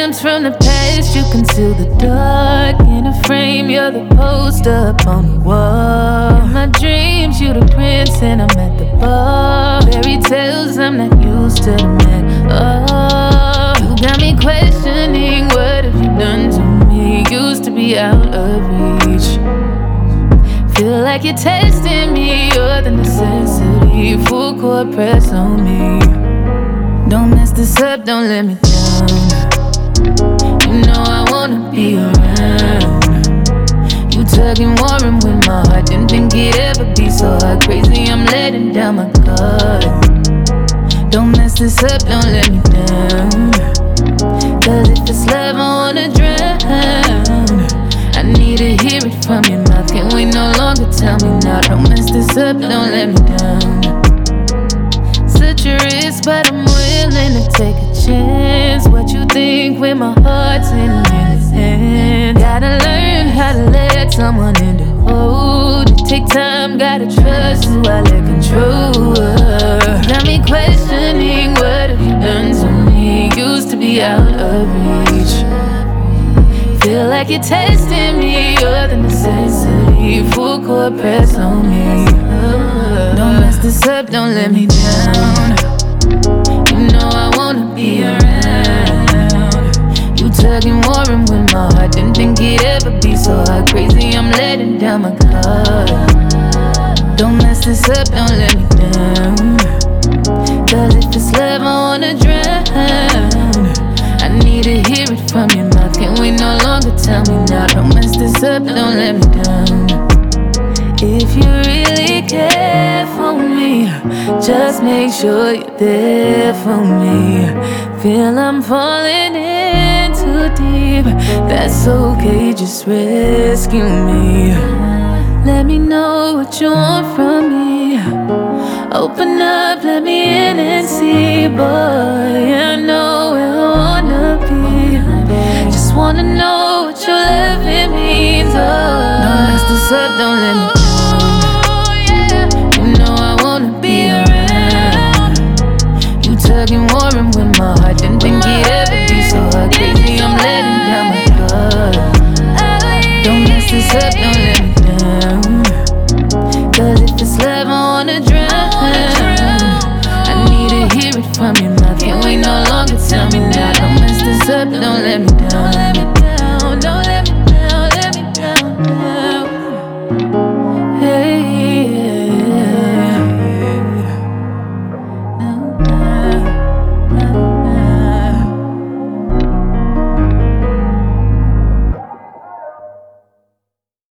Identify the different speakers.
Speaker 1: Diamonds from the past, you conceal the dark. In a frame, you're the poster up on the wall. In my dreams, you the prince and I'm at the bar. Fairy tales, I'm not used to the man. Oh, you got me questioning, what have you done to me? Used to be out of reach. Feel like you're testing me, you're the necessity. Full court press on me. Don't mess this up, don't let me down. You know I wanna be around. You tugging, warring with my heart. Didn't think it'd ever be so hard. Crazy, I'm letting down my guard. Don't mess this up, don't let me down. Cause if it's love, I wanna drown. I need to hear it from your mouth. Can't wait no longer, tell me now. Don't mess this up, don't let me down. Such a risk, but I'm willing to take a chance. What you think when my heart's in his hand? Gotta learn how to let someone in to hold. It take time, gotta trust who I let control. Got me questioning, what have you done to me? Used to be out of reach. Feel like you're testing me, you're the necessity. Full court press on me. Don't mess this up, don't let me down. You know I wanna be around. You tugging, warring with my heart. Didn't think it'd ever be so hard. Crazy, I'm letting down my guard. Don't mess this up, don't let me down. Cause if it's love, I wanna drown. I need to hear it from your mouth. Can't wait no longer, tell me now. Don't mess this up, don't let me down. If you really care for me, just make sure you're there for me. Feel I'm falling in too deep. That's okay, just rescue me. Let me know what you want from me. Open up, let me in and see. Boy, I know where I wanna be. Just wanna know what your loving means. Oh, don't mess this up, don't let me down. You know I wanna be around. You tugging, warring with my heart. Didn't think it'd ever be so hard. Crazy, I'm letting down my guard. Don't mess this up,